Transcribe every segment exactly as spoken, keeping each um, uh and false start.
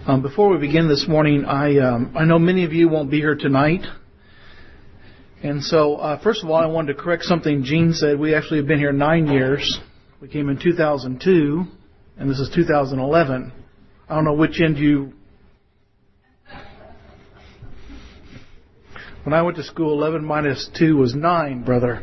Um, before we begin this morning, I um, I know many of you won't be here tonight. And so, uh, first of all, I wanted to correct something Gene said. We actually have been here nine years. We came in two thousand two, and this is two thousand eleven. I don't know which end you... When I went to school, eleven minus two was nine, brother.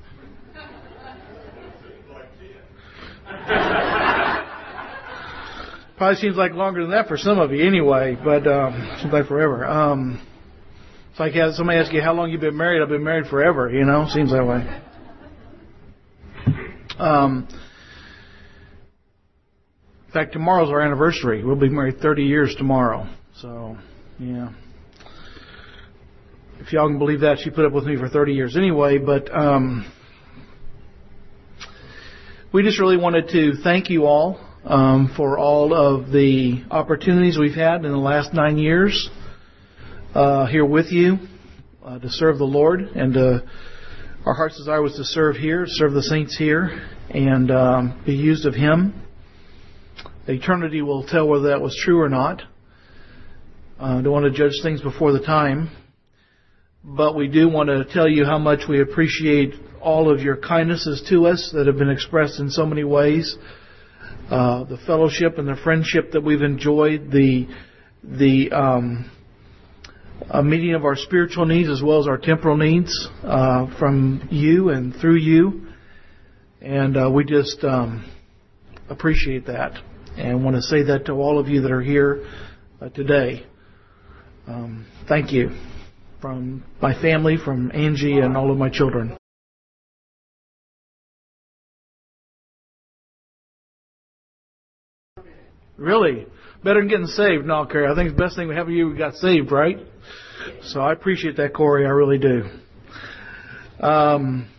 Probably seems like longer than that for some of you anyway, but um, seems like forever. Um, it's like yeah, somebody asks you how long you've been married. I've been married forever, you know, seems that way. Um, in fact, tomorrow's our anniversary. We'll be married thirty years tomorrow. So, yeah. If y'all can believe that, she put up with me for thirty years anyway, but um, we just really wanted to thank you all. Um, for all of the opportunities we've had in the last nine years uh, here with you uh, to serve the Lord. And uh, our heart's desire was to serve here, serve the saints here, and um, be used of Him. Eternity will tell whether that was true or not. I uh, don't want to judge things before the time. But we do want to tell you how much we appreciate all of your kindnesses to us that have been expressed in so many ways. Uh, the fellowship and the friendship that we've enjoyed, the the um, uh, meeting of our spiritual needs as well as our temporal needs uh, from you and through you, and uh, we just um, appreciate that and want to say that to all of you that are here uh, today. Um, thank you from my family, from Angie and all of my children. Really? Better than getting saved. No, Corey. I think the best thing we have for you, we got saved, right? So I appreciate that, Corey. I really do. Um,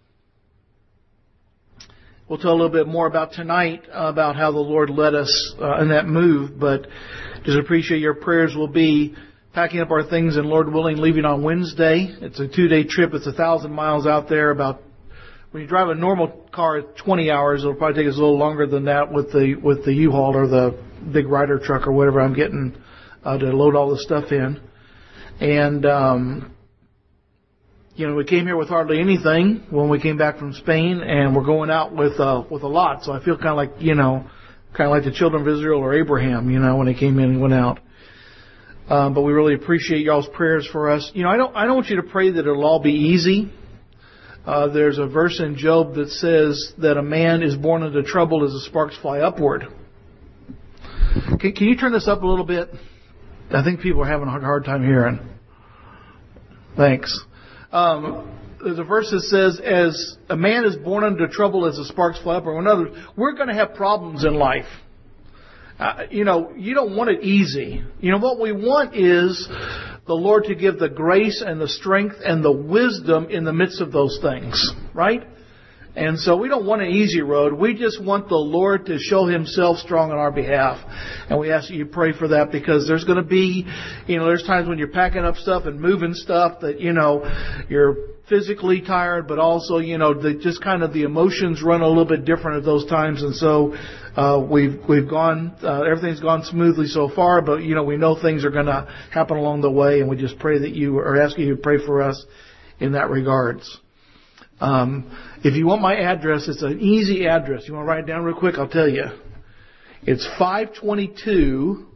we'll tell a little bit more about tonight, uh, about how the Lord led us uh, in that move, but just appreciate your prayers. We'll be packing up our things and, Lord willing, leaving on Wednesday. It's a two-day trip. It's a thousand miles out there. About When you drive a normal car, it's twenty hours. It'll probably take us a little longer than that with the with the U-Haul or the big Ryder truck or whatever I'm getting uh, to load all the stuff in. And, um, you know, we came here with hardly anything when we came back from Spain, and we're going out with uh, with a lot. So I feel kind of like, you know, kind of like the children of Israel or Abraham, you know, when they came in and went out. Um, but we really appreciate y'all's prayers for us. You know, I don't I don't want you to pray that it'll all be easy. Uh, there's a verse in Job that says that a man is born into trouble as the sparks fly upward. Can, can you turn this up a little bit? I think people are having a hard time hearing. Thanks. Um, there's a verse that says, as a man is born into trouble as the sparks fly upward. In other words, we're going to have problems in life. Uh, you know, you don't want it easy. You know, what we want is the Lord to give the grace and the strength and the wisdom in the midst of those things, right? And so we don't want an easy road. We just want the Lord to show Himself strong on our behalf. And we ask that you pray for that, because there's going to be, you know, there's times when you're packing up stuff and moving stuff that, you know, you're physically tired, but also, you know, the, just kind of the emotions run a little bit different at those times. And so uh, we've we've gone, uh, everything's gone smoothly so far, but, you know, we know things are going to happen along the way, and we just pray that you, or ask you to pray for us in that regards. Um, if you want my address, it's an easy address. You want to write it down real quick? I'll tell you. It's five twenty-two.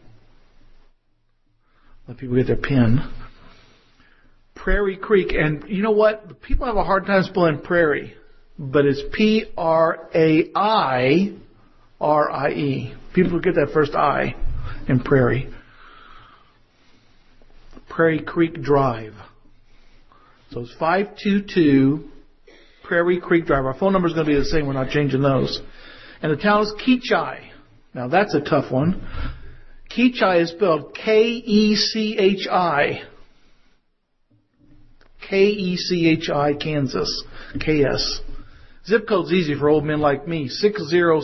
Let people get their pen. Prairie Creek. And you know what? People have a hard time spelling prairie, but it's P R A I R I E. People get that first I in prairie. Prairie Creek Drive. So it's five two two Prairie Creek Drive. Our phone number is going to be the same. We're not changing those. And the town is Keachai. Now that's a tough one. Keachai is spelled K E C H I. K E C H I, Kansas. K S. Zip code's easy for old men like me. six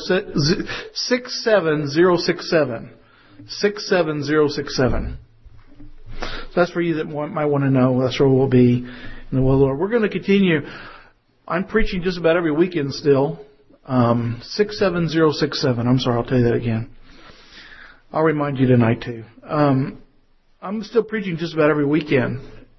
seven zero six seven. six seven zero six seven. So that's for you that might want to know. That's where we'll be in the will of the Lord. We're going to continue. I'm preaching just about every weekend still. Um, six seven zero six seven. I'm sorry, I'll tell you that again. I'll remind you tonight too. Um, I'm still preaching just about every weekend.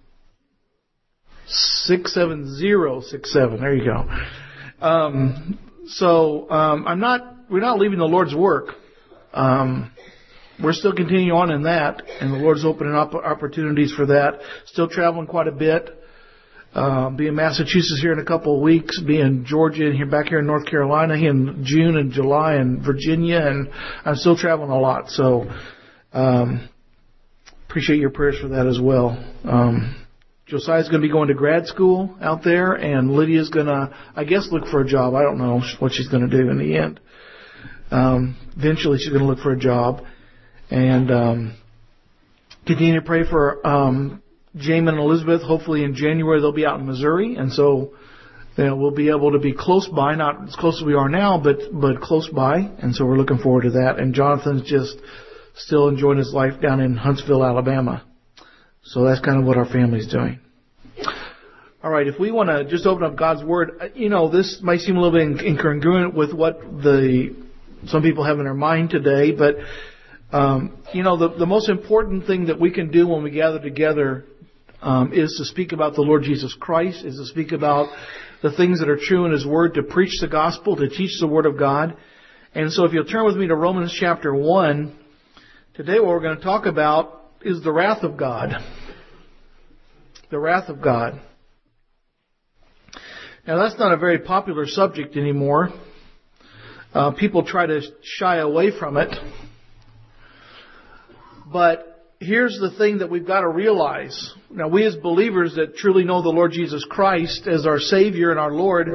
Six seven zero six seven. There you go. Um, so um, I'm not. We're not leaving the Lord's work. Um, we're still continuing on in that, and the Lord's opening up opportunities for that. Still traveling quite a bit. Uh, be in Massachusetts here in a couple of weeks. Be in Georgia and here back here in North Carolina in June and July, and Virginia, and I'm still traveling a lot. So um, appreciate your prayers for that as well. Um, Josiah's going to be going to grad school out there, and Lydia's going to, I guess, look for a job. I don't know what she's going to do in the end. Um, eventually, she's going to look for a job, and um, continue to pray for um, Jamin and Elizabeth. Hopefully, in January they'll be out in Missouri, and so you know, we'll be able to be close by, not as close as we are now, but but close by, and so we're looking forward to that. And Jonathan's just still enjoying his life down in Huntsville, Alabama. So that's kind of what our family's doing. All right, if we want to just open up God's Word, you know, this might seem a little bit incongruent with what the some people have in their mind today, but, um, you know, the, the most important thing that we can do when we gather together um, is to speak about the Lord Jesus Christ, is to speak about the things that are true in His Word, to preach the gospel, to teach the Word of God. And so if you'll turn with me to Romans chapter one, today what we're going to talk about is the wrath of God. The wrath of God. Now that's not a very popular subject anymore. Uh, people try to shy away from it. But here's the thing that we've got to realize. Now we as believers that truly know the Lord Jesus Christ as our Savior and our Lord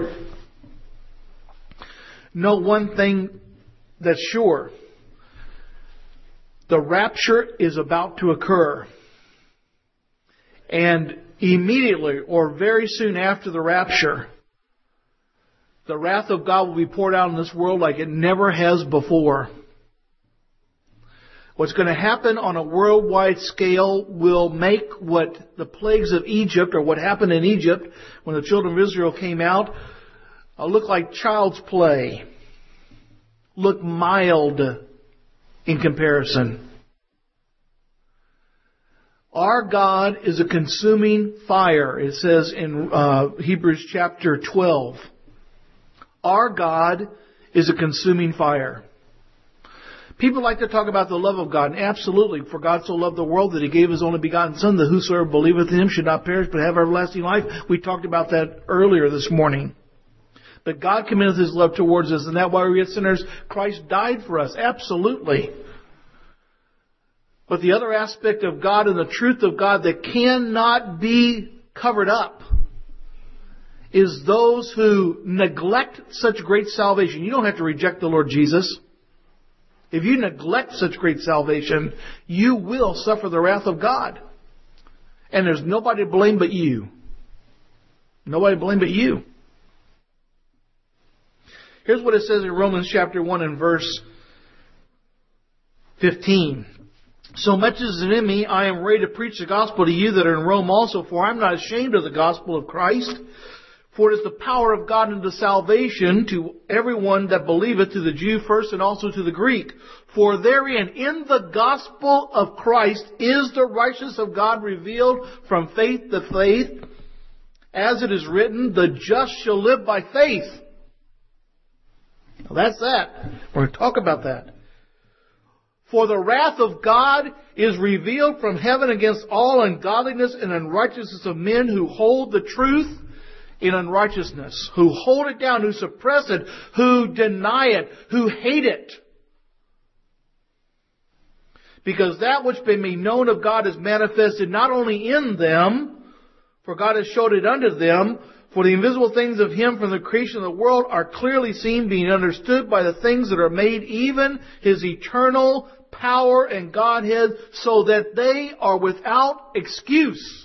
know one thing that's sure. The rapture is about to occur. And immediately or very soon after the rapture, the wrath of God will be poured out in this world like it never has before. What's going to happen on a worldwide scale will make what the plagues of Egypt, or what happened in Egypt when the children of Israel came out, uh, look like child's play. Look mild in comparison. Our God is a consuming fire. It says in uh, Hebrews chapter twelve. Our God is a consuming fire. People like to talk about the love of God. And absolutely, for God so loved the world that He gave His only begotten Son, that whosoever believeth in Him should not perish but have everlasting life. We talked about that earlier this morning. But God commendeth His love towards us, and that while we were yet sinners, Christ died for us. Absolutely. But the other aspect of God and the truth of God that cannot be covered up is those who neglect such great salvation. You don't have to reject the Lord Jesus. If you neglect such great salvation, you will suffer the wrath of God. And there's nobody to blame but you. Nobody to blame but you. Here's what it says in Romans chapter one and verse fifteen. So much as is in me, I am ready to preach the gospel to you that are in Rome also, for I am not ashamed of the gospel of Christ. For it is the power of God unto salvation to everyone that believeth, to the Jew first and also to the Greek. For therein, in the gospel of Christ, is the righteousness of God revealed from faith to faith. As it is written, the just shall live by faith. Now that's that. We're going to talk about that. For the wrath of God is revealed from heaven against all ungodliness and unrighteousness of men who hold the truth in unrighteousness, who hold it down, who suppress it, who deny it, who hate it. Because that which may be known of God is manifested not only in them, for God has showed it unto them, for the invisible things of Him from the creation of the world are clearly seen, being understood by the things that are made, even His eternal power and Godhead, so that they are without excuse.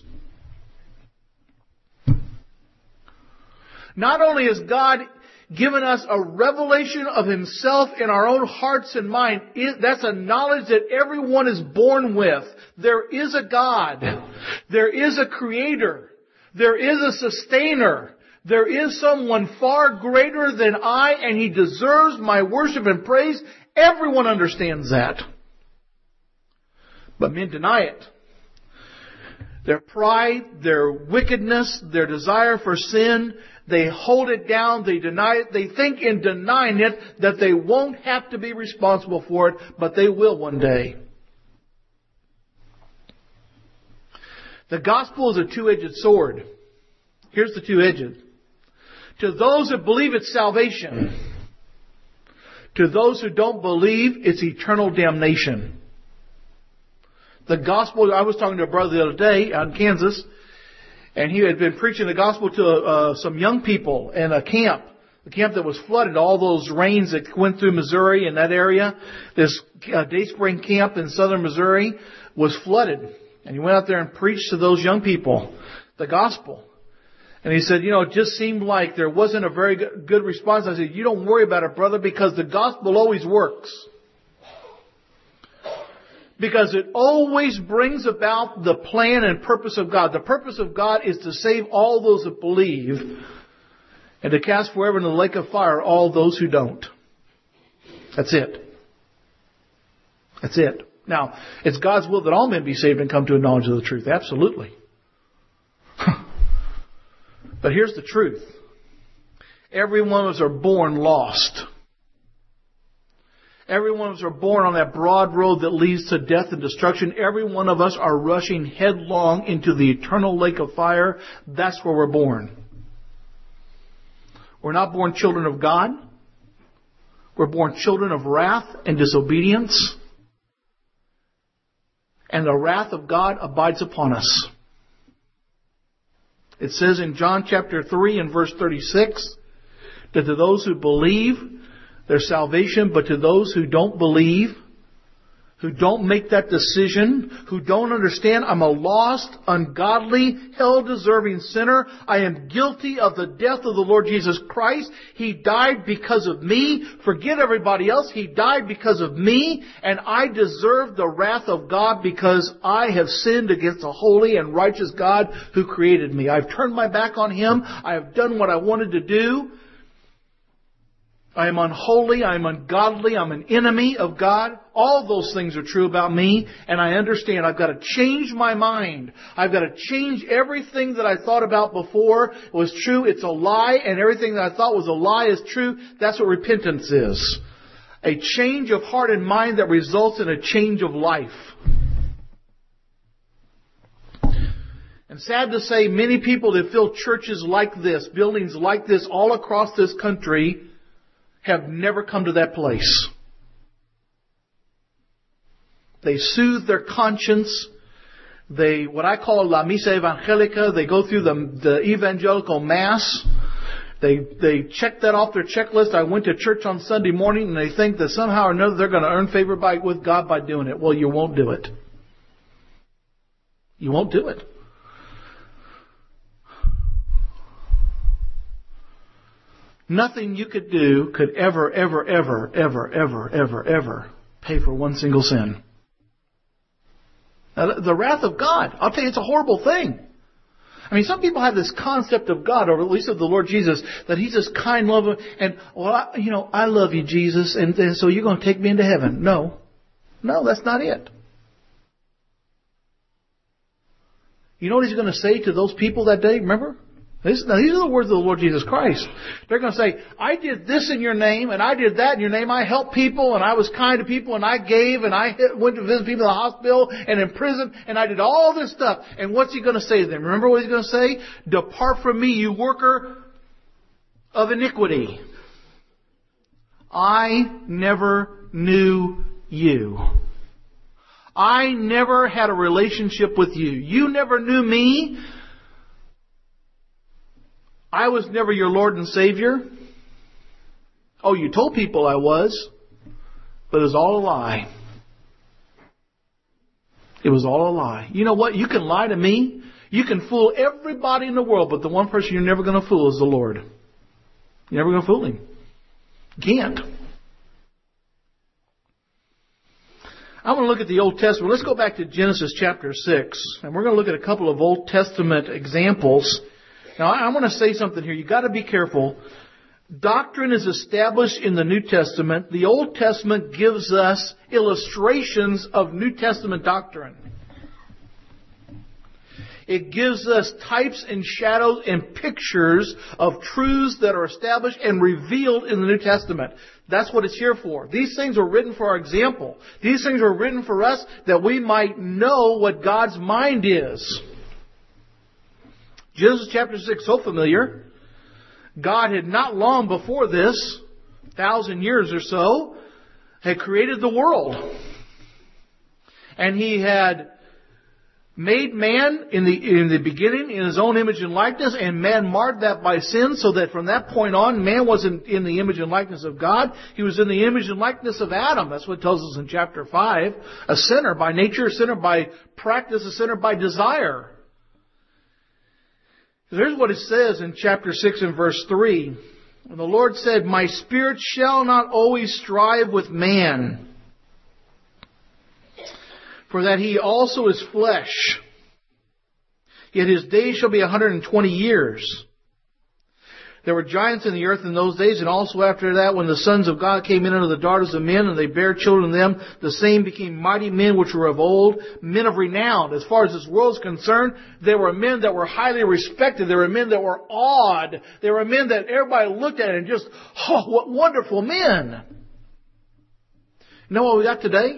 Not only has God given us a revelation of Himself in our own hearts and mind, that's a knowledge that everyone is born with. There is a God. There is a Creator. There is a Sustainer. There is someone far greater than I, and He deserves my worship and praise. Everyone understands that. But men deny it. Their pride, their wickedness, their desire for sin, they hold it down, they deny it. They think in denying it that they won't have to be responsible for it, but they will one day. The gospel is a two-edged sword. Here's the two edges. To those that believe, it's salvation. To those who don't believe, it's eternal damnation. The gospel, I was talking to a brother the other day out in Kansas, and he had been preaching the gospel to uh, some young people in a camp. The camp that was flooded, all those rains that went through Missouri and that area. This uh, Day Spring camp in southern Missouri was flooded. And he went out there and preached to those young people the gospel. And he said, you know, it just seemed like there wasn't a very good response. I said, you don't worry about it, brother, because the gospel always works. Because it always brings about the plan and purpose of God. The purpose of God is to save all those that believe and to cast forever in the lake of fire all those who don't. That's it. That's it. Now, it's God's will that all men be saved and come to a knowledge of the truth. Absolutely. But here's the truth. Every one of us are born lost. Every one of us are born on that broad road that leads to death and destruction. Every one of us are rushing headlong into the eternal lake of fire. That's where we're born. We're not born children of God. We're born children of wrath and disobedience. And the wrath of God abides upon us. It says in John chapter three and verse thirty-six that to those who believe, there's salvation, but to those who don't believe, who don't make that decision, who don't understand, I'm a lost, ungodly, hell-deserving sinner. I am guilty of the death of the Lord Jesus Christ. He died because of me. Forget everybody else. He died because of me, and I deserve the wrath of God because I have sinned against a holy and righteous God who created me. I've turned my back on Him. I have done what I wanted to do. I am unholy, I am ungodly, I'm an enemy of God. All those things are true about me, and I understand I've got to change my mind. I've got to change everything that I thought about before was true. It's a lie, and everything that I thought was a lie is true. That's what repentance is. A change of heart and mind that results in a change of life. And sad to say, many people that fill churches like this, buildings like this all across this country, have never come to that place. They soothe their conscience. They, what I call la misa evangelica, they go through the, the evangelical mass. They, they check that off their checklist. I went to church on Sunday morning, and they think that somehow or another they're going to earn favor by, with God by doing it. Well, you won't do it. You won't do it. Nothing you could do could ever, ever, ever, ever, ever, ever, ever pay for one single sin. Now, the wrath of God, I'll tell you, it's a horrible thing. I mean, some people have this concept of God, or at least of the Lord Jesus, that He's this kind, loving, and, well, I, you know, I love you, Jesus, and, and so you're going to take me into heaven. No. No, that's not it. You know what He's going to say to those people that day? Remember? This, now, these are the words of the Lord Jesus Christ. They're going to say, I did this in your name, and I did that in your name. I helped people, and I was kind to people, and I gave, and I went to visit people in the hospital and in prison, and I did all this stuff. And what's He going to say to them? Remember what He's going to say? Depart from me, you worker of iniquity. I never knew you. I never had a relationship with you. You never knew me. I was never your Lord and Savior. Oh, you told people I was, but it was all a lie. It was all a lie. You know what? You can lie to me. You can fool everybody in the world, but the one person you're never going to fool is the Lord. You're never going to fool Him. You can't. I want to look at the Old Testament. Let's go back to Genesis chapter six, and we're going to look at a couple of Old Testament examples. Now, I want to say something here. You've got to be careful. Doctrine is established in the New Testament. The Old Testament gives us illustrations of New Testament doctrine. It gives us types and shadows and pictures of truths that are established and revealed in the New Testament. That's what it's here for. These things are written for our example. These things are written for us that we might know what God's mind is. Genesis chapter six, so familiar. God had not long before this, thousand years or so, had created the world. And He had made man in the in the beginning in His own image and likeness, and man marred that by sin, so that from that point on, man wasn't in the image and likeness of God. He was in the image and likeness of Adam. That's what it tells us in chapter five. A sinner by nature, a sinner by practice, a sinner by desire. Here's what it says in chapter six and verse three. And the Lord said, "My spirit shall not always strive with man, for that he also is flesh. Yet his days shall be a hundred and twenty years." There were giants in the earth in those days, and also after that, when the sons of God came in unto the daughters of men, and they bare children to them, the same became mighty men which were of old, men of renown. As far as this world is concerned, there were men that were highly respected. There were men that were awed. There were men that everybody looked at and just, oh, what wonderful men. You know what we got today?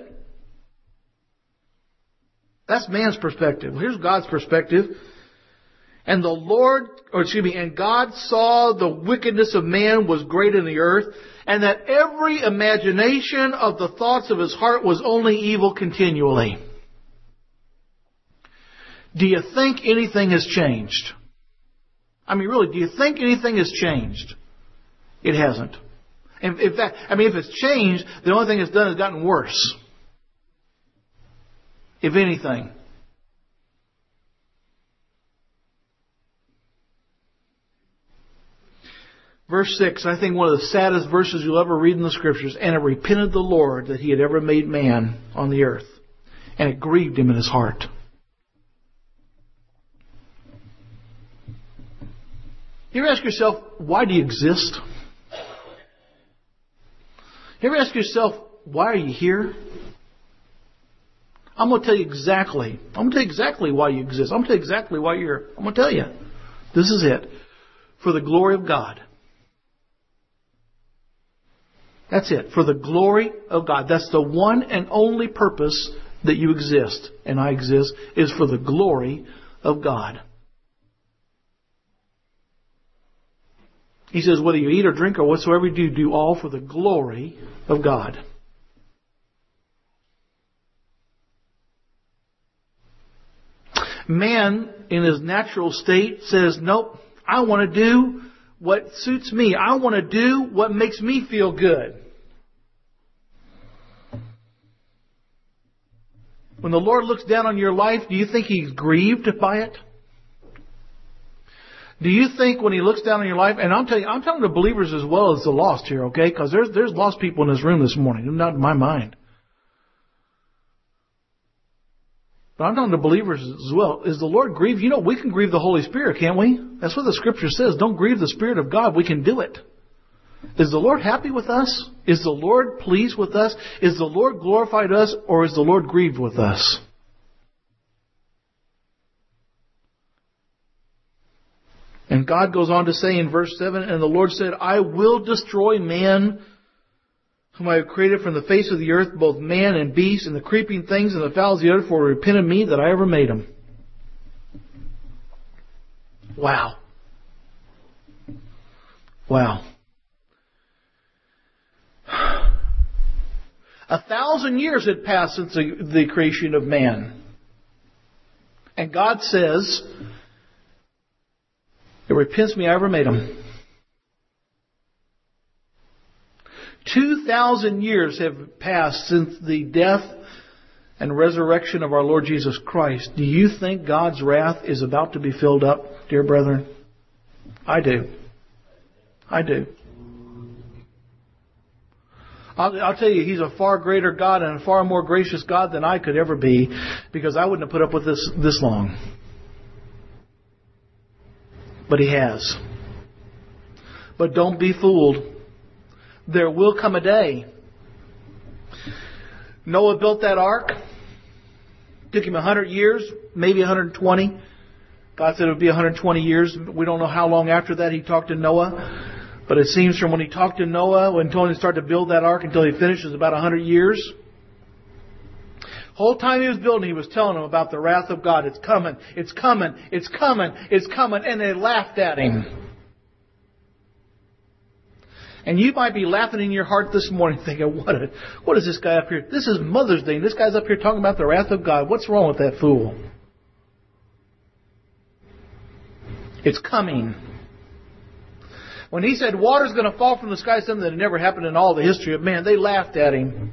That's man's perspective. Here's God's perspective. And the Lord, or excuse me, and God saw the wickedness of man was great in the earth, and that every imagination of the thoughts of his heart was only evil continually. Do you think anything has changed? I mean, really, do you think anything has changed? It hasn't. In, in fact, I mean, if it's changed, the only thing it's done is gotten worse. If anything. Verse six, I think one of the saddest verses you'll ever read in the Scriptures. "And it repented the Lord that He had ever made man on the earth, and it grieved Him in His heart." You ever ask yourself, why do you exist? You ever ask yourself, why are you here? I'm going to tell you exactly. I'm going to tell you exactly why you exist. I'm going to tell you exactly why you're here. I'm going to tell you. This is it. For the glory of God. That's it. For the glory of God. That's the one and only purpose that you exist and I exist, is for the glory of God. He says, whether you eat or drink or whatsoever you do, do all for the glory of God. Man, in his natural state, says, nope, I want to do what suits me. I want to do what makes me feel good. When the Lord looks down on your life, do you think He's grieved by it? Do you think when He looks down on your life, and I'm telling you, I'm telling the believers as well as the lost here, okay? Because there's there's lost people in this room this morning, not in my mind. But I'm talking to believers as well. Is the Lord grieved? You know, we can grieve the Holy Spirit, can't we? That's what the Scripture says. Don't grieve the Spirit of God. We can do it. Is the Lord happy with us? Is the Lord pleased with us? Is the Lord glorified us? Or is the Lord grieved with us? And God goes on to say in verse seven, "And the Lord said, I will destroy man whom I have created from the face of the earth, both man and beast, and the creeping things and the fowls of the earth, for repent of me that I ever made them." Wow. Wow. A thousand years had passed since the, the creation of man. And God says, it repents me I ever made them. Two thousand years have passed since the death and resurrection of our Lord Jesus Christ. Do you think God's wrath is about to be filled up, dear brethren? I do. I do. I'll, I'll tell you, He's a far greater God and a far more gracious God than I could ever be, because I wouldn't have put up with this this long. But He has. But don't be fooled. There will come a day. Noah built that ark. Took him one hundred years, maybe one hundred twenty. God said it would be one hundred twenty years. We don't know how long after that he talked to Noah. But it seems from when he talked to Noah, until he started to build that ark, until he finished, it was about one hundred years. Whole time he was building, he was telling them about the wrath of God. It's coming, it's coming, it's coming, it's coming. And they laughed at him. And you might be laughing in your heart this morning thinking, what, a, what is this guy up here? This is Mother's Day. This guy's up here talking about the wrath of God. What's wrong with that fool? It's coming. When he said water's going to fall from the sky, something that had never happened in all the history of man, they laughed at him.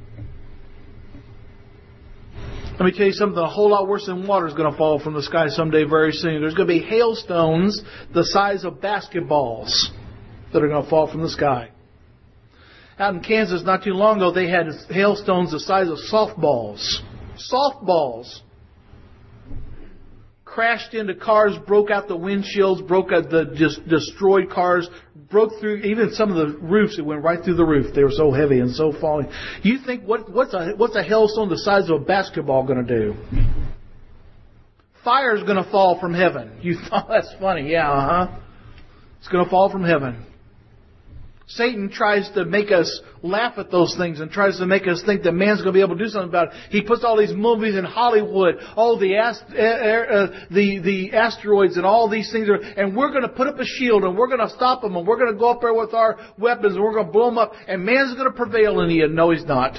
Let me tell you something a whole lot worse than water is going to fall from the sky someday very soon. There's going to be hailstones the size of basketballs that are going to fall from the sky. Out in Kansas not too long ago, they had hailstones the size of softballs. Softballs. Crashed into cars, broke out the windshields, broke out the just destroyed cars, broke through even some of the roofs. It went right through the roof. They were so heavy and so falling. You think what, what's a what's a hailstone the size of a basketball going to do? Fire's going to fall from heaven. You thought that's funny, yeah, uh huh. It's going to fall from heaven. Satan tries to make us laugh at those things and tries to make us think that man's going to be able to do something about it. He puts all these movies in Hollywood, all the ast- uh, the the asteroids and all these things, are, and we're going to put up a shield and we're going to stop them and we're going to go up there with our weapons and we're going to blow them up and man's going to prevail in the end. No, he's not.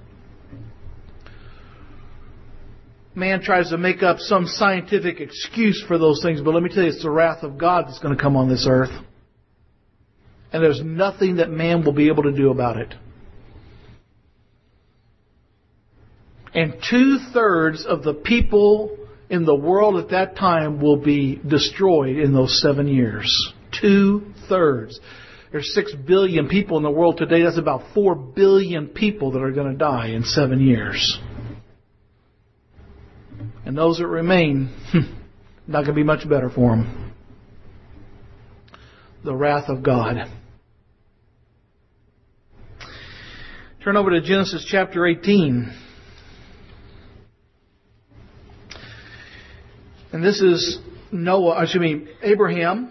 Man tries to make up some scientific excuse for those things, but let me tell you, it's the wrath of God that's going to come on this earth. And there's nothing that man will be able to do about it. And two-thirds of the people in the world at that time will be destroyed in those seven years. Two-thirds. There's six billion people in the world today. That's about four billion people that are going to die in seven years. And those that remain, not going to be much better for them. The wrath of God. Turn over to Genesis chapter eighteen. And this is Noah, excuse me, Abraham.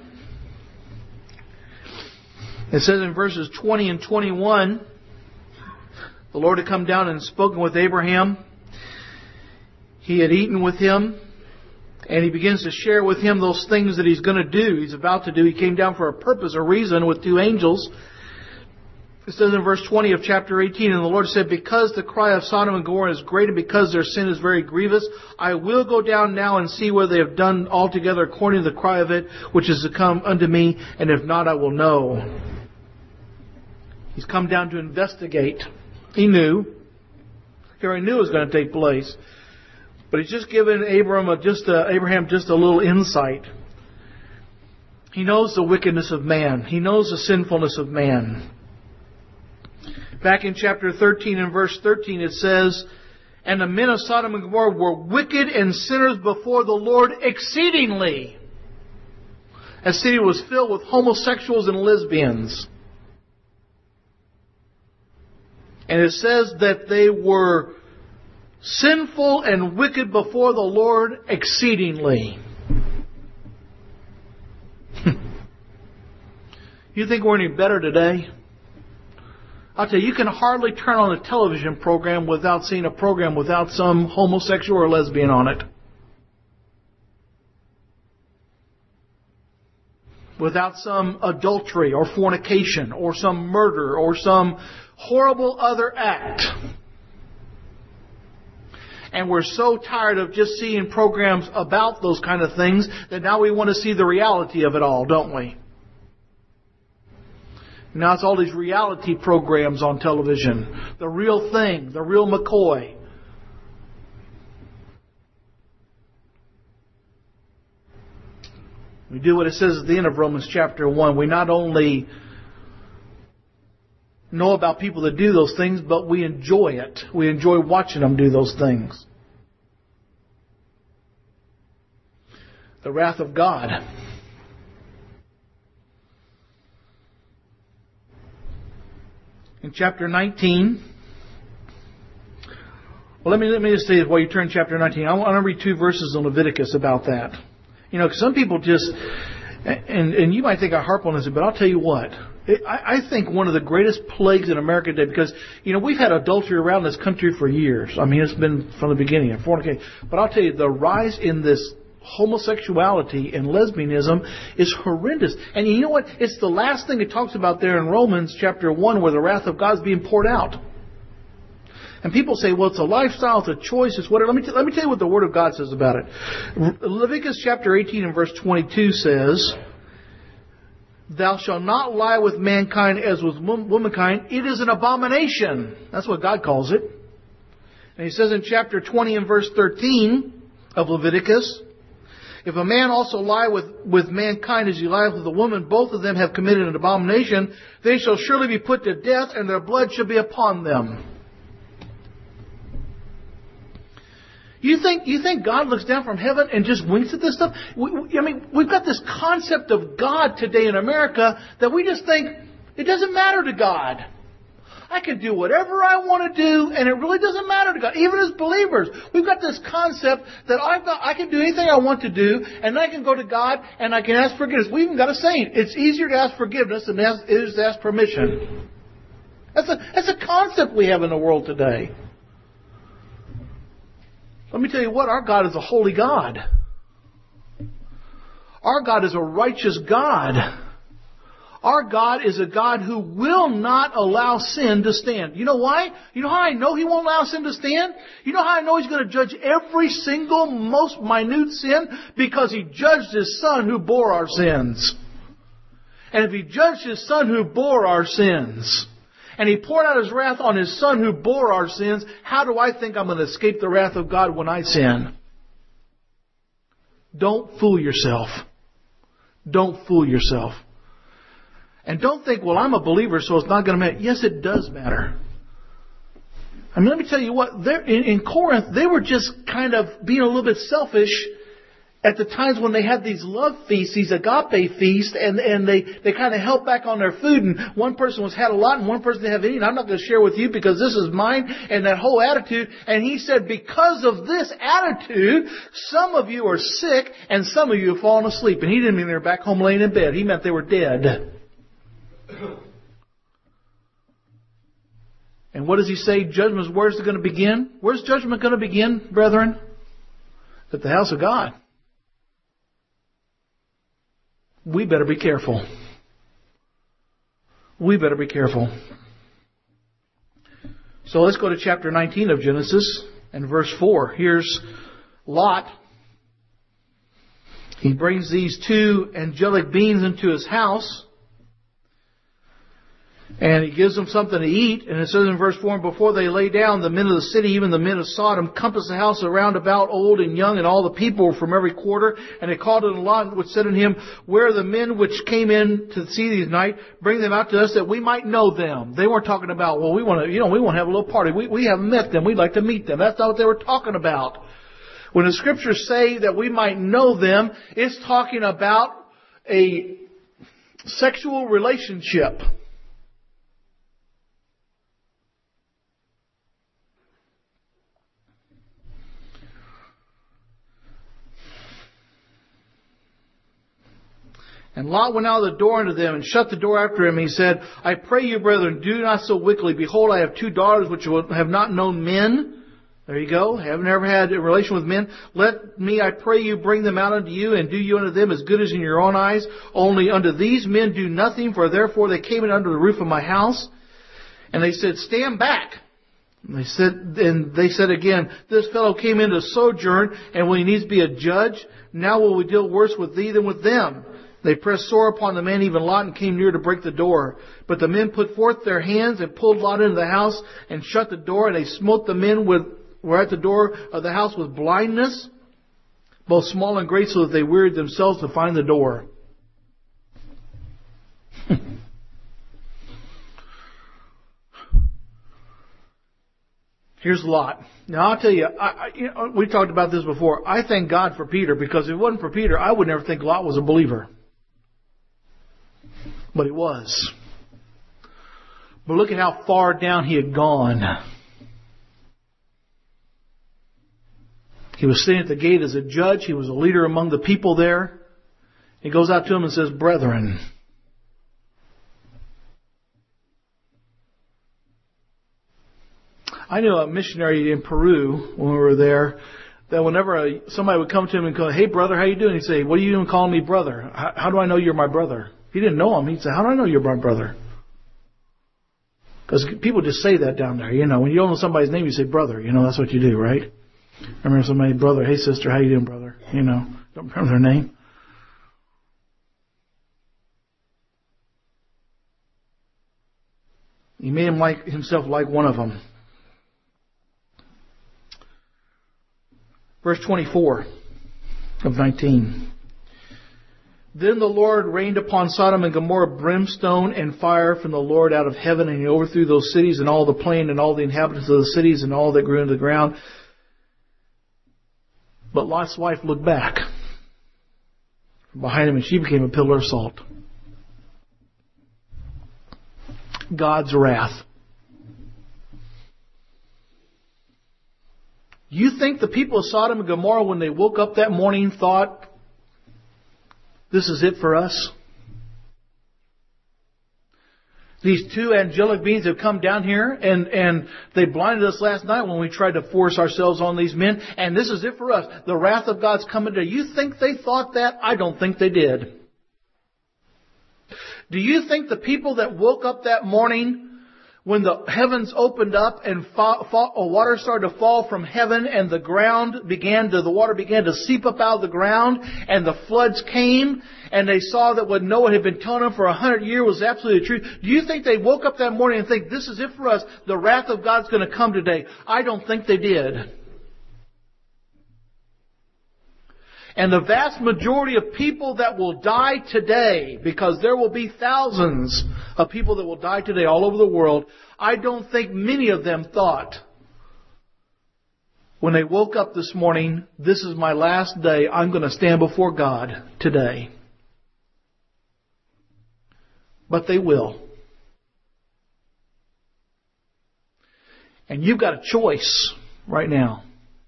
It says in verses twenty and twenty-one, the Lord had come down and spoken with Abraham. He had eaten with him. And he begins to share with him those things that he's going to do. He's about to do. He came down for a purpose, a reason, with two angels. It says in verse twenty of chapter eighteen, and the Lord said, because the cry of Sodom and Gomorrah is great, and because their sin is very grievous, I will go down now and see whether they have done altogether according to the cry of it, which is to come unto me, and if not, I will know. He's come down to investigate. He knew. He already knew it was going to take place. But he's just given Abraham a, just a, Abraham just a little insight. He knows the wickedness of man. He knows the sinfulness of man. Back in chapter thirteen and verse thirteen it says, and the men of Sodom and Gomorrah were wicked and sinners before the Lord exceedingly. That city was filled with homosexuals and lesbians. And it says that they were sinful and wicked before the Lord exceedingly. You think we're any better today? I'll tell you, you can hardly turn on a television program without seeing a program without some homosexual or lesbian on it. Without some adultery or fornication or some murder or some horrible other act. And we're so tired of just seeing programs about those kind of things that now we want to see the reality of it all, don't we? Now it's all these reality programs on television. The real thing, the real McCoy. We do what it says at the end of Romans chapter one. We not only know about people that do those things, but we enjoy it. We enjoy watching them do those things. The wrath of God. in chapter nineteen. Well, let me let me just say while you turn to chapter nineteen, I want to read two verses in Leviticus about that. You know, 'cause some people just, and and you might think I harp on this, but I'll tell you what. I, I think one of the greatest plagues in America today, because, you know, we've had adultery around this country for years. I mean, it's been from the beginning, and fornication. But I'll tell you, the rise in this homosexuality and lesbianism is horrendous. And you know what? It's the last thing it talks about there in Romans chapter one, where the wrath of God is being poured out. And people say, well, it's a lifestyle, it's a choice, it's whatever. Let me, t- let me tell you what the Word of God says about it. Leviticus chapter eighteen and verse twenty-two says, "Thou shalt not lie with mankind as with womankind. It is an abomination." That's what God calls it. And He says in chapter twenty and verse thirteen of Leviticus, "If a man also lie with, with mankind as he lieth with a woman, both of them have committed an abomination. They shall surely be put to death, and their blood shall be upon them." You think you think God looks down from heaven and just winks at this stuff? We, we, I mean, we've got this concept of God today in America that we just think it doesn't matter to God. I can do whatever I want to do, and it really doesn't matter to God. Even as believers, we've got this concept that I've got, I can do anything I want to do, and I can go to God and I can ask forgiveness. We even got a saying: it's easier to ask forgiveness than it is to ask permission. That's a that's a concept we have in the world today. Let me tell you what, our God is a holy God. Our God is a righteous God. Our God is a God who will not allow sin to stand. You know why? You know how I know He won't allow sin to stand? You know how I know He's going to judge every single, most minute sin? Because He judged His Son who bore our sins. And if He judged His Son who bore our sins, and He poured out His wrath on His Son who bore our sins, how do I think I'm going to escape the wrath of God when I sin? Don't fool yourself. Don't fool yourself. And don't think, well, I'm a believer, so it's not going to matter. Yes, it does matter. I mean, let me tell you what, in, in Corinth, they were just kind of being a little bit selfish at the times when they had these love feasts, these agape feasts, and, and they, they kind of held back on their food, and one person was had a lot and one person didn't have any, and I'm not going to share with you because this is mine, and that whole attitude. And he said, because of this attitude, some of you are sick and some of you have fallen asleep. And he didn't mean they were back home laying in bed. He meant they were dead. And what does he say? Judgment, where's it going to begin? Where's judgment going to begin, brethren? At the house of God. We better be careful. We better be careful. So let's go to chapter nineteen of Genesis and verse four. Here's Lot. He brings these two angelic beings into his house. And he gives them something to eat. And it says in verse four, and before they lay down, the men of the city, even the men of Sodom, compassed the house around about, old and young, and all the people from every quarter. And they called unto Lot, which said unto him, where are the men which came in to see these night? Bring them out to us that we might know them. They weren't talking about, well, we want to, you know, we want to have a little party. We, we haven't met them. We'd like to meet them. That's not what they were talking about. When the scriptures say that we might know them, it's talking about a sexual relationship. And Lot went out of the door unto them and shut the door after him. He said, I pray you, brethren, do not so wickedly. Behold, I have two daughters which have not known men. There you go. Have never had a relation with men. Let me, I pray you, bring them out unto you, and do you unto them as good as in your own eyes. Only unto these men do nothing, for therefore they came in under the roof of my house. And they said, stand back. And they said, and they said again, this fellow came in to sojourn, and when he needs to be a judge, now will we deal worse with thee than with them. They pressed sore upon the man, even Lot, and came near to break the door. But the men put forth their hands and pulled Lot into the house and shut the door. And they smote the men with were at the door of the house with blindness, both small and great, so that they wearied themselves to find the door. Here's Lot. Now I'll tell you, I, I, you know, we talked about this before. I thank God for Peter, because if it wasn't for Peter, I would never think Lot was a believer. But he was. But look at how far down he had gone. He was sitting at the gate as a judge. He was a leader among the people there. He goes out to them and says, "Brethren." I knew a missionary in Peru when we were there, that whenever a, somebody would come to him and go, "Hey brother, how you doing?" He'd say, "What are you doing calling me brother? How, how do I know you're my brother?" He didn't know him. He'd say, "How do I know you're my brother?" Because people just say that down there. You know, when you don't know somebody's name, you say brother. You know, that's what you do, right? I remember somebody, brother, "Hey sister, how you doing, brother?" You know, don't remember their name. He made him like himself like one of them. Verse twenty-four of nineteen. Then the Lord rained upon Sodom and Gomorrah brimstone and fire from the Lord out of heaven, and He overthrew those cities and all the plain and all the inhabitants of the cities and all that grew into the ground. But Lot's wife looked back behind him, and she became a pillar of salt. God's wrath. You think the people of Sodom and Gomorrah, when they woke up that morning, thought, "This is it for us"? These two angelic beings have come down here and, and they blinded us last night when we tried to force ourselves on these men. And this is it for us. The wrath of God's coming today. You think they thought that? I don't think they did. Do you think the people that woke up that morning when the heavens opened up and fa- fa- water started to fall from heaven and the ground began to, the water began to seep up out of the ground and the floods came and they saw that what Noah had been telling them for a hundred years was absolutely true? Do you think they woke up that morning and think, "This is it for us. The wrath of God's going to come today"? I don't think they did. And the vast majority of people that will die today, because there will be thousands of people that will die today all over the world, I don't think many of them thought, when they woke up this morning, "This is my last day. I'm going to stand before God today." But they will. And you've got a choice right now.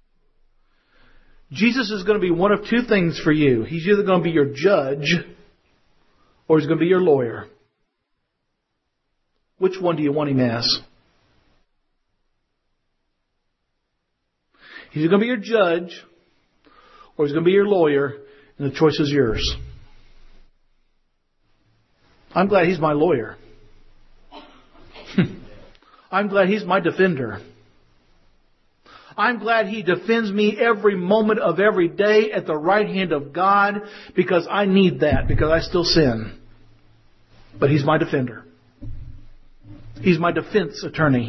Jesus is going to be one of two things for you. He's either going to be your judge or He's going to be your lawyer. Which one do you want Him as? He's either going to be your judge or He's going to be your lawyer, and the choice is yours. I'm glad He's my lawyer. I'm glad He's my defender. I'm glad He defends me every moment of every day at the right hand of God, because I need that, because I still sin. But He's my defender. He's my defense attorney.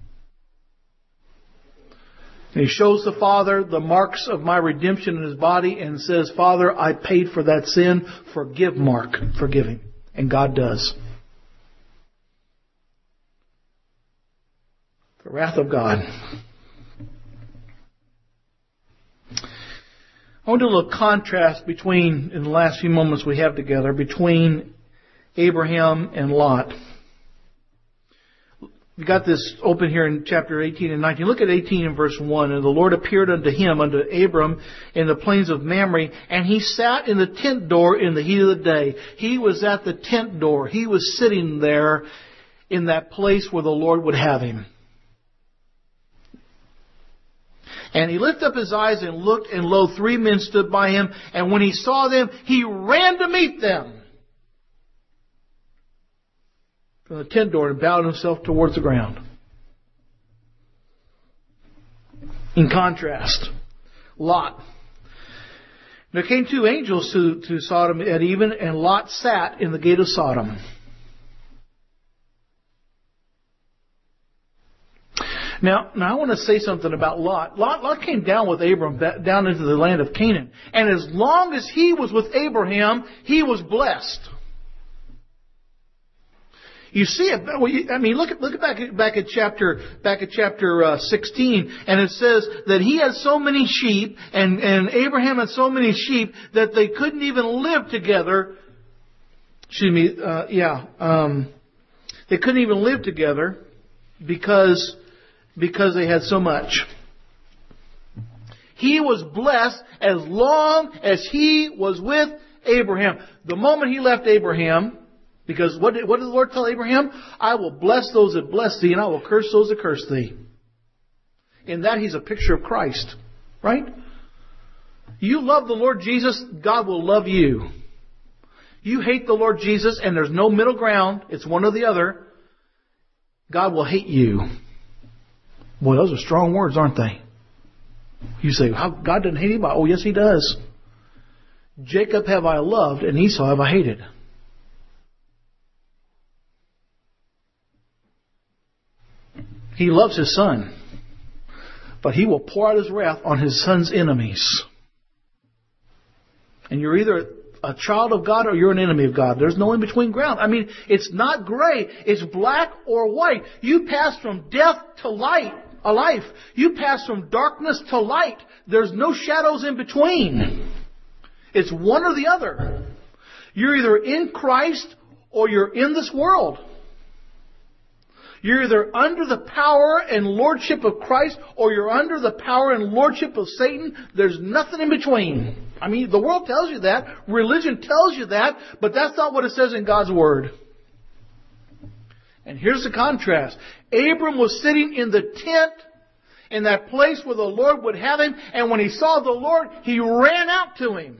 And He shows the Father the marks of my redemption in His body and says, "Father, I paid for that sin. Forgive Mark. Forgive him." And God does. The wrath of God. I want to do a little contrast between, in the last few moments we have together, between Abraham and Lot. We got this open here in chapter eighteen and nineteen. Look at eighteen and verse one. "And the Lord appeared unto him, unto Abram, in the plains of Mamre, and he sat in the tent door in the heat of the day." He was at the tent door. He was sitting there in that place where the Lord would have him. "And he lifted up his eyes and looked, and lo, three men stood by him. And when he saw them, he ran to meet them from the tent door and bowed himself towards the ground." In contrast, Lot. "There came two angels to, to Sodom at even, and Lot sat in the gate of Sodom." Now, now I want to say something about Lot. Lot. Lot came down with Abram down into the land of Canaan. And as long as he was with Abraham, he was blessed. You see it. I mean, look at look at back at, back at chapter back at chapter uh, sixteen, and it says that he had so many sheep, and and Abraham had so many sheep that they couldn't even live together. Excuse me. Uh, yeah. Um, They couldn't even live together because, because they had so much. He was blessed as long as he was with Abraham. The moment he left Abraham, because what did, what did the Lord tell Abraham? I will bless those that bless thee, and I will curse those that curse thee. In that, he's a picture of Christ. Right? You love the Lord Jesus, God will love you. You hate the Lord Jesus, and there's no middle ground, it's one or the other, God will hate you. Boy, those are strong words, aren't they? You say, how, God doesn't hate anybody. Oh, yes, He does. Jacob have I loved, and Esau have I hated. He loves His son, but He will pour out His wrath on His son's enemies. And you're either a child of God or you're an enemy of God. There's no in-between ground. I mean, it's not gray. It's black or white. You pass from death to light, a life. You pass from darkness to light. There's no shadows in between. It's one or the other. You're either in Christ or you're in this world. You're either under the power and lordship of Christ or you're under the power and lordship of Satan. There's nothing in between. I mean, the world tells you that. Religion tells you that. But that's not what it says in God's Word. And here's the contrast. Abram was sitting in the tent in that place where the Lord would have him. And when he saw the Lord, he ran out to Him.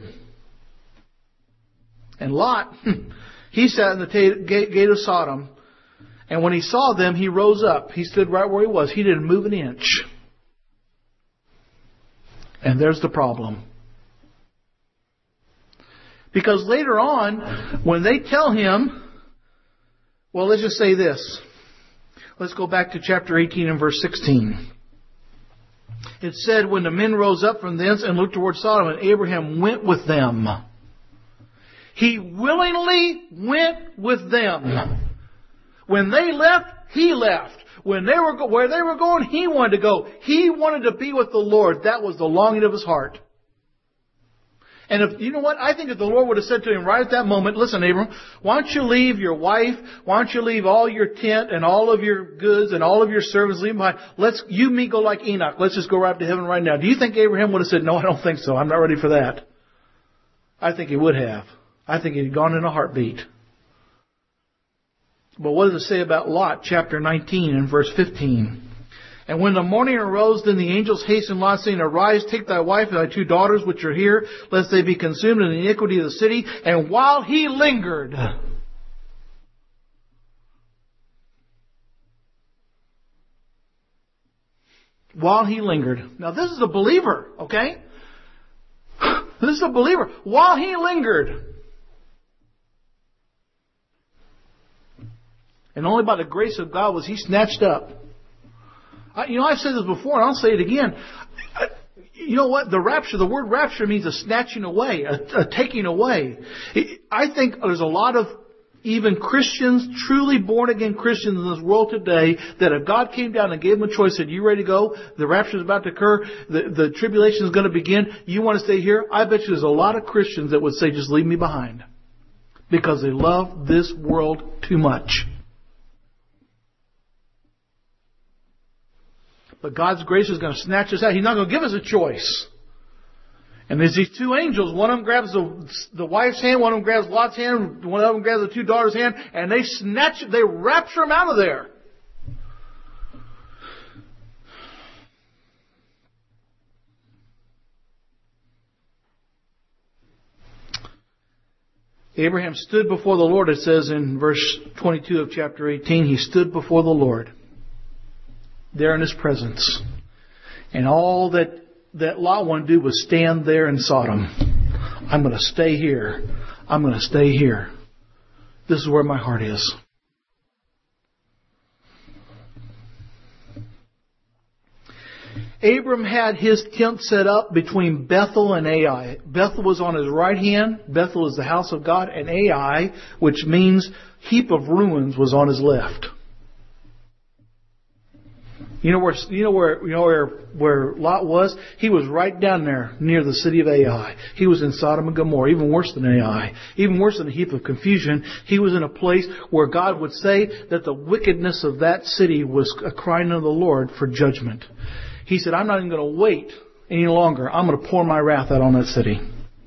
And Lot, he sat in the gate of Sodom. And when he saw them, he rose up. He stood right where he was. He didn't move an inch. And there's the problem. Because later on, when they tell him, well, let's just say this. Let's go back to chapter eighteen and verse sixteen. It said, when the men rose up from thence and looked toward Sodom, and Abraham went with them. He willingly went with them. When they left, he left. When they were go- where they were going, he wanted to go. He wanted to be with the Lord. That was the longing of his heart. And if you know what, I think if the Lord would have said to him right at that moment, listen, Abram, why don't you leave your wife? Why don't you leave all your tent and all of your goods and all of your servants? Leave them behind. Let's you and me go like Enoch. Let's just go right to heaven right now. Do you think Abraham would have said, no, I don't think so. I'm not ready for that. I think he would have. I think he'd gone in a heartbeat. But what does it say about Lot, chapter nineteen and verse fifteen? And when the morning arose, then the angels hastened Lot, saying, Arise, take thy wife and thy two daughters which are here, lest they be consumed in the iniquity of the city. And while he lingered, while he lingered. Now this is a believer, okay? This is a believer. While he lingered, and only by the grace of God was he snatched up. I, you know, I've said this before, and I'll say it again. I, you know what? The rapture, the word rapture means a snatching away, a, a taking away. It, I think there's a lot of even Christians, truly born-again Christians in this world today, that if God came down and gave them a choice, said, you ready to go? The rapture is about to occur. The, the tribulation is going to begin. You want to stay here? I bet you there's a lot of Christians that would say, just leave me behind. Because they love this world too much. But God's grace is going to snatch us out. He's not going to give us a choice. And there's these two angels. One of them grabs the, the wife's hand. One of them grabs Lot's hand. One of them grabs the two daughters' hand. And they snatch, they rapture them out of there. Abraham stood before the Lord, it says in verse twenty-two of chapter eighteen. He stood before the Lord, there in His presence. And all that, that Lot wanted to do was stand there in Sodom. I'm going to stay here. I'm going to stay here. This is where my heart is. Abram had his tent set up between Bethel and Ai. Bethel was on his right hand. Bethel is the house of God. And Ai, which means heap of ruins, was on his left. You know where you know where you know where where Lot was? He was right down there near the city of Ai. He was in Sodom and Gomorrah, even worse than Ai, even worse than a heap of confusion. He was in a place where God would say that the wickedness of that city was a crying unto the Lord for judgment. He said, "I'm not even going to wait any longer. I'm going to pour my wrath out on that city."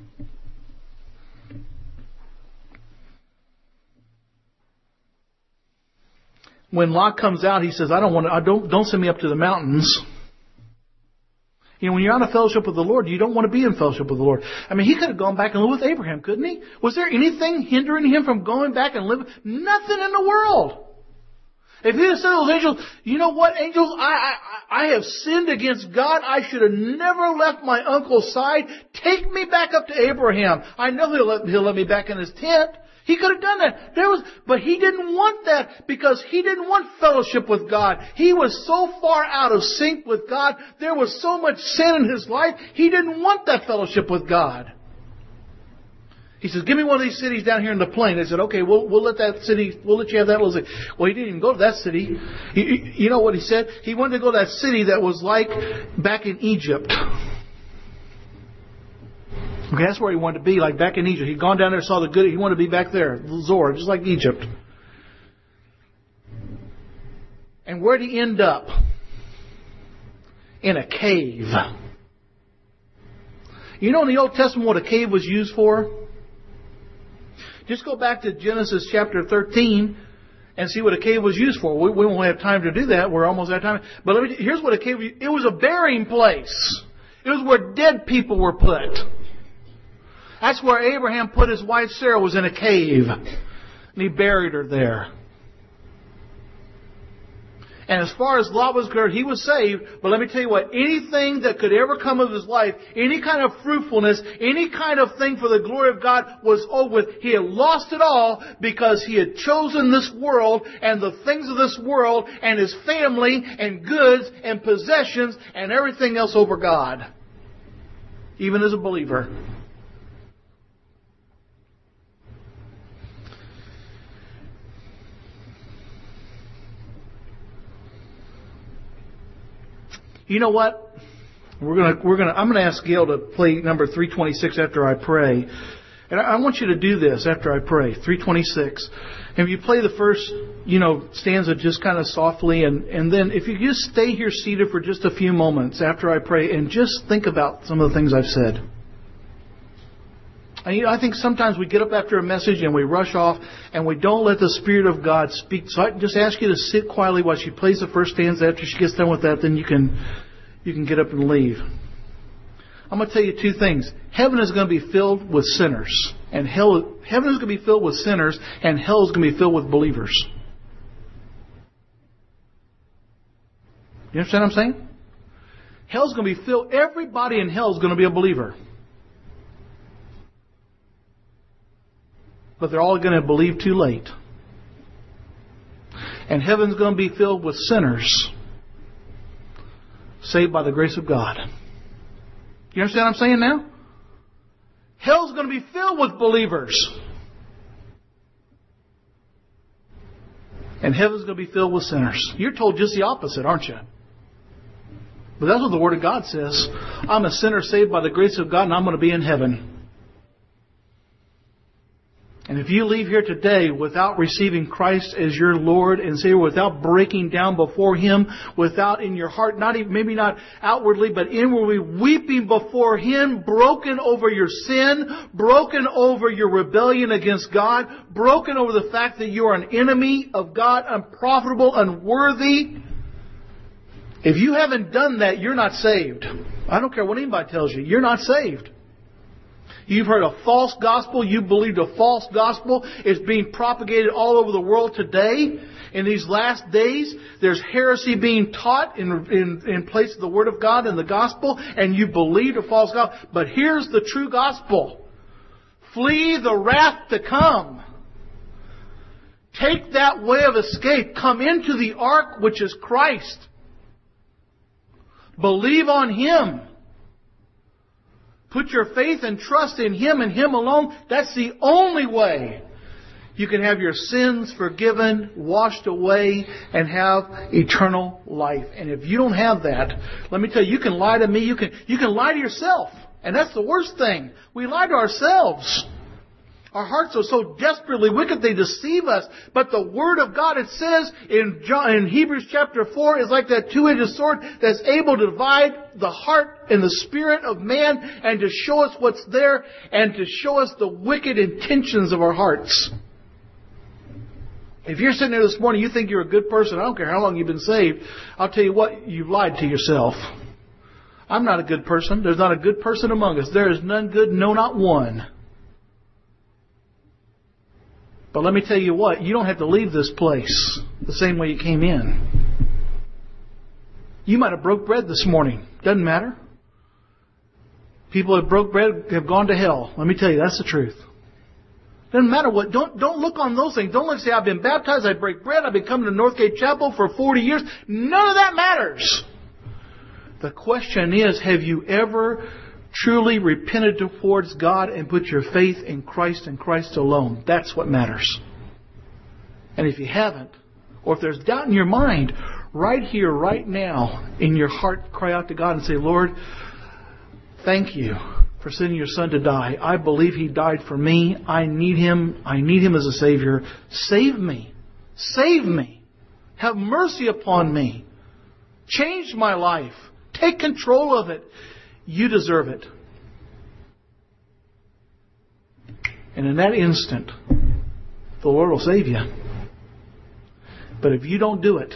When Lot comes out, he says, I don't want to, I don't, don't send me up to the mountains. You know, when you're out of fellowship with the Lord, you don't want to be in fellowship with the Lord. I mean, he could have gone back and lived with Abraham, couldn't he? Was there anything hindering him from going back and living? Nothing in the world. If he had said to those angels, you know what, angels, I, I, I have sinned against God. I should have never left my uncle's side. Take me back up to Abraham. I know he'll let, he'll let me back in his tent. He could have done that. There was, but he didn't want that because he didn't want fellowship with God. He was so far out of sync with God. There was so much sin in his life. He didn't want that fellowship with God. He says, give me one of these cities down here in the plain. They said, okay, we'll, we'll let that city, we'll let you have that little city. Well, he didn't even go to that city. He, you know what he said? He wanted to go to that city that was like back in Egypt. Okay, that's where he wanted to be, like back in Egypt. He'd gone down there, saw the good. He wanted to be back there, Zoar, just like Egypt. And where'd he end up? In a cave. You know in the Old Testament what a cave was used for? Just go back to Genesis chapter thirteen and see what a cave was used for. We, we won't have time to do that. We're almost out of time. But let me, here's what a cave was. It was a burying place. It was where dead people were put. That's where Abraham put his wife Sarah, was in a cave. And he buried her there. And as far as Lot was concerned, he was saved. But let me tell you what, anything that could ever come of his life, any kind of fruitfulness, any kind of thing for the glory of God was over with. He had lost it all because he had chosen this world and the things of this world and his family and goods and possessions and everything else over God. Even as a believer. You know what? We're gonna we're gonna I'm gonna ask Gail to play number three twenty-six after I pray, and I want you to do this after I pray. three twenty-six. And if you play the first, you know, stanza just kind of softly, and and then if you just stay here seated for just a few moments after I pray, and just think about some of the things I've said. And, you know, I think sometimes we get up after a message and we rush off and we don't let the Spirit of God speak. So I just ask you to sit quietly while she plays the first stanza. After she gets done with that, then you can you can get up and leave. I'm going to tell you two things. Heaven is going to be filled with sinners, and hell. Heaven is going to be filled with sinners, and hell is going to be filled with believers. You understand what I'm saying? Hell's going to be filled. Everybody in hell is going to be a believer. But they're all going to believe too late. And heaven's going to be filled with sinners saved by the grace of God. You understand what I'm saying now? Hell's going to be filled with believers. And heaven's going to be filled with sinners. You're told just the opposite, aren't you? But that's what the Word of God says. I'm a sinner saved by the grace of God, and I'm going to be in heaven. And if you leave here today without receiving Christ as your Lord and Savior, without breaking down before Him, without in your heart, not even, maybe not outwardly, but inwardly weeping before Him, broken over your sin, broken over your rebellion against God, broken over the fact that you are an enemy of God, unprofitable, unworthy. If you haven't done that, you're not saved. I don't care what anybody tells you. You're not saved. You've heard a false gospel. You believed a false gospel. It's being propagated all over the world today. In these last days, there's heresy being taught in, in, in place of the Word of God and the gospel, and you believed a false gospel. But here's the true gospel. Flee the wrath to come. Take that way of escape. Come into the ark, which is Christ. Believe on Him. Put your faith and trust in Him and Him alone. That's the only way. You can have your sins forgiven, washed away, and have eternal life. And if you don't have that, let me tell you, you can lie to me, you can, you can lie to yourself. And that's the worst thing. We lie to ourselves. Our hearts are so desperately wicked, they deceive us. But the Word of God, it says in John, in Hebrews chapter four, is like that two-edged sword that's able to divide the heart and the spirit of man and to show us what's there and to show us the wicked intentions of our hearts. If you're sitting there this morning, you think you're a good person, I don't care how long you've been saved, I'll tell you what, you've lied to yourself. I'm not a good person. There's not a good person among us. There is none good, no, not one. But let me tell you what, you don't have to leave this place the same way you came in. You might have broke bread this morning. Doesn't matter. People that broke bread have gone to hell. Let me tell you, that's the truth. Doesn't matter what. Don't don't look on those things. Don't look and say, I've been baptized, I break bread, I've been coming to Northgate Chapel for forty years. None of that matters. The question is, have you ever truly repented towards God and put your faith in Christ and Christ alone? That's what matters. And if you haven't, or if there's doubt in your mind, right here, right now, in your heart, cry out to God and say, Lord, thank you for sending your Son to die. I believe He died for me. I need Him. I need Him as a Savior. Save me. Save me. Have mercy upon me. Change my life. Take control of it. You deserve it. And in that instant, the Lord will save you. But if you don't do it,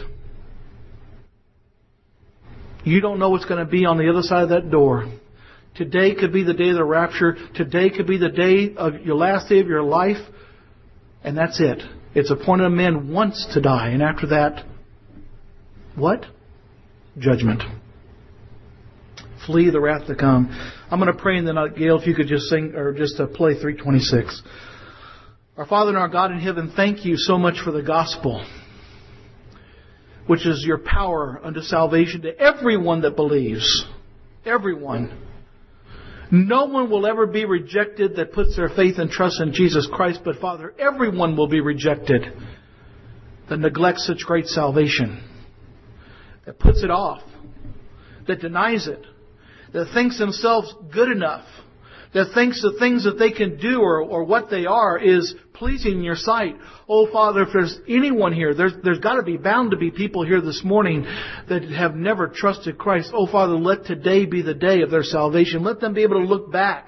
you don't know what's going to be on the other side of that door. Today could be the day of the rapture. Today could be the day of your last day of your life. And that's it. It's appointed a man once to die. And after that, what? Judgment. Flee the wrath to come. I'm going to pray, and then, uh, Gail, if you could just sing or just uh, play three twenty-six. Our Father and our God in heaven, thank you so much for the gospel, which is your power unto salvation to everyone that believes. Everyone. No one will ever be rejected that puts their faith and trust in Jesus Christ, but Father, everyone will be rejected that neglects such great salvation, that puts it off, that denies it, that thinks themselves good enough, that thinks the things that they can do or, or what they are is pleasing in your sight. Oh, Father, if there's anyone here, there's, there's got to be bound to be people here this morning that have never trusted Christ. Oh, Father, let today be the day of their salvation. Let them be able to look back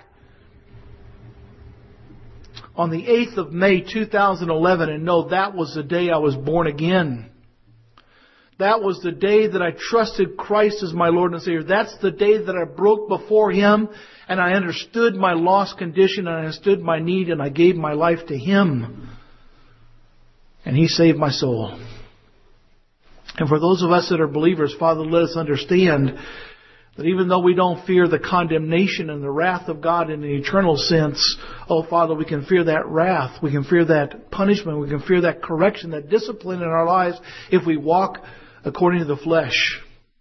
on the eighth of May, two thousand eleven and know that was the day I was born again. That was the day that I trusted Christ as my Lord and Savior. That's the day that I broke before Him and I understood my lost condition and I understood my need and I gave my life to Him. And He saved my soul. And for those of us that are believers, Father, let us understand that even though we don't fear the condemnation and the wrath of God in an eternal sense, oh Father, we can fear that wrath. We can fear that punishment. We can fear that correction, that discipline in our lives if we walk according to the flesh,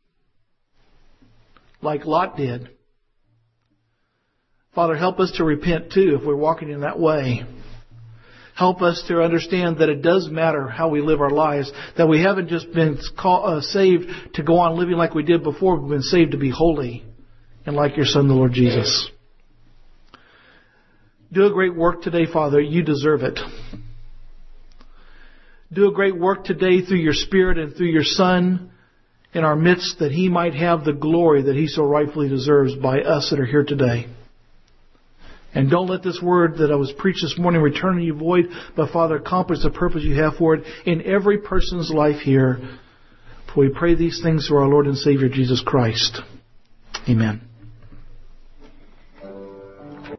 like Lot did. Father, help us to repent too if we're walking in that way. Help us to understand that it does matter how we live our lives, that we haven't just been call, uh, saved to go on living like we did before. We've been saved to be holy and like your Son, the Lord Jesus. Do a great work today, Father. You deserve it. Do a great work today through your Spirit and through your Son in our midst, that He might have the glory that He so rightfully deserves by us that are here today. And don't let this word that I was preached this morning return to you void, but Father, accomplish the purpose you have for it in every person's life here. For we pray these things through our Lord and Savior Jesus Christ. Amen.